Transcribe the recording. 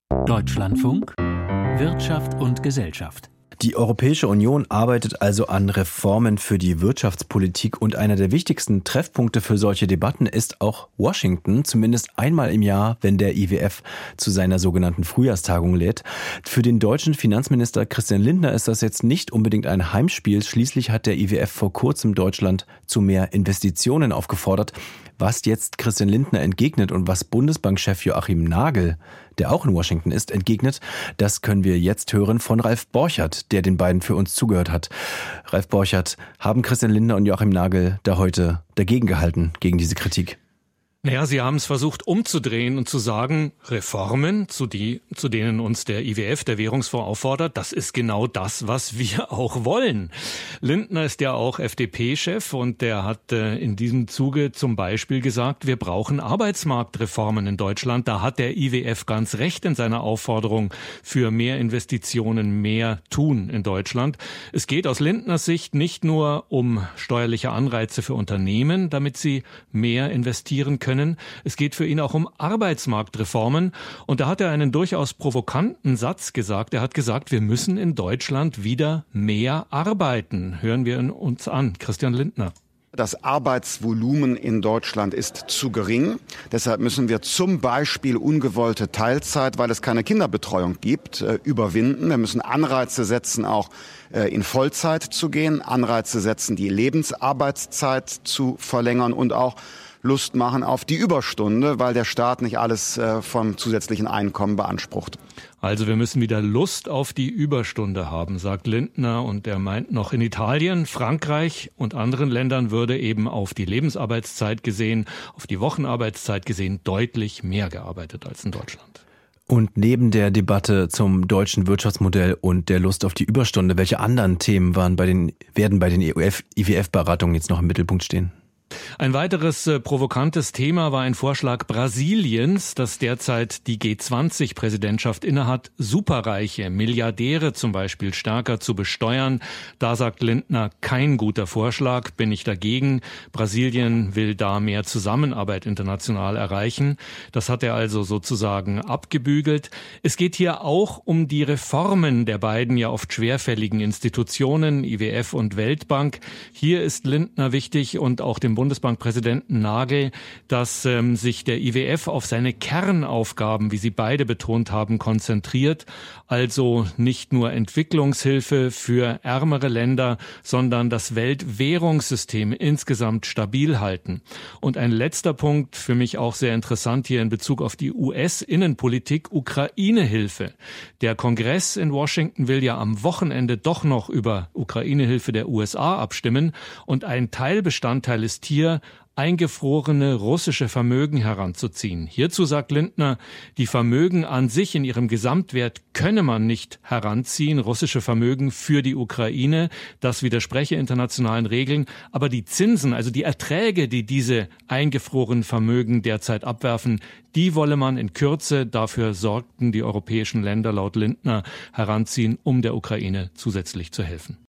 Deutschlandfunk Wirtschaft und Gesellschaft. Die Europäische Union arbeitet also an Reformen für die Wirtschaftspolitik und einer der wichtigsten Treffpunkte für solche Debatten ist auch Washington, zumindest einmal im Jahr, wenn der IWF zu seiner sogenannten Frühjahrstagung lädt. Für den deutschen Finanzminister Christian Lindner ist das jetzt nicht unbedingt ein Heimspiel. Schließlich hat der IWF vor kurzem Deutschland zu mehr Investitionen aufgefordert. Was jetzt Christian Lindner entgegnet und was Bundesbankchef Joachim Nagel, der auch in Washington ist, entgegnet, das können wir jetzt hören von Ralf Borchert, der den beiden für uns zugehört hat. Ralf Borchert, haben Christian Lindner und Joachim Nagel da heute dagegen gehalten, gegen diese Kritik? Naja, sie haben es versucht umzudrehen und zu sagen, Reformen, zu denen uns der IWF, der Währungsfonds, auffordert, das ist genau das, was wir auch wollen. Lindner ist ja auch FDP-Chef und der hat in diesem Zuge zum Beispiel gesagt, wir brauchen Arbeitsmarktreformen in Deutschland. Da hat der IWF ganz recht in seiner Aufforderung für mehr Investitionen, mehr tun in Deutschland. Es geht aus Lindners Sicht nicht nur um steuerliche Anreize für Unternehmen, damit sie mehr investieren können. Es geht für ihn auch um Arbeitsmarktreformen. Und da hat er einen durchaus provokanten Satz gesagt. Er hat gesagt, wir müssen in Deutschland wieder mehr arbeiten. Hören wir ihn uns an. Christian Lindner. Das Arbeitsvolumen in Deutschland ist zu gering. Deshalb müssen wir zum Beispiel ungewollte Teilzeit, weil es keine Kinderbetreuung gibt, überwinden. Wir müssen Anreize setzen, auch in Vollzeit zu gehen. Anreize setzen, die Lebensarbeitszeit zu verlängern und auch Lust machen auf die Überstunde, weil der Staat nicht alles vom zusätzlichen Einkommen beansprucht. Also wir müssen wieder Lust auf die Überstunde haben, sagt Lindner. Und er meint noch, in Italien, Frankreich und anderen Ländern würde eben auf die Lebensarbeitszeit gesehen, auf die Wochenarbeitszeit gesehen, deutlich mehr gearbeitet als in Deutschland. Und neben der Debatte zum deutschen Wirtschaftsmodell und der Lust auf die Überstunde, welche anderen Themen werden bei den IWF-Beratungen jetzt noch im Mittelpunkt stehen? Ein weiteres provokantes Thema war ein Vorschlag Brasiliens, das derzeit die G20-Präsidentschaft innehat, Superreiche, Milliardäre zum Beispiel stärker zu besteuern. Da sagt Lindner, kein guter Vorschlag, bin ich dagegen. Brasilien will da mehr Zusammenarbeit international erreichen. Das hat er also sozusagen abgebügelt. Es geht hier auch um die Reformen der beiden ja oft schwerfälligen Institutionen, IWF und Weltbank. Hier ist Lindner wichtig und auch dem Bundesbankpräsidenten Nagel, dass sich der IWF auf seine Kernaufgaben, wie sie beide betont haben, konzentriert. Also nicht nur Entwicklungshilfe für ärmere Länder, sondern das Weltwährungssystem insgesamt stabil halten. Und ein letzter Punkt, für mich auch sehr interessant hier in Bezug auf die US-Innenpolitik, Ukraine-Hilfe. Der Kongress in Washington will ja am Wochenende doch noch über Ukraine-Hilfe der USA abstimmen. Und ein Teilbestandteil ist hier, eingefrorene russische Vermögen heranzuziehen. Hierzu sagt Lindner, die Vermögen an sich in ihrem Gesamtwert könne man nicht heranziehen, russische Vermögen für die Ukraine. Das widerspreche internationalen Regeln. Aber die Zinsen, also die Erträge, die diese eingefrorenen Vermögen derzeit abwerfen, die wolle man in Kürze, dafür sorgten die europäischen Länder laut Lindner, heranziehen, um der Ukraine zusätzlich zu helfen.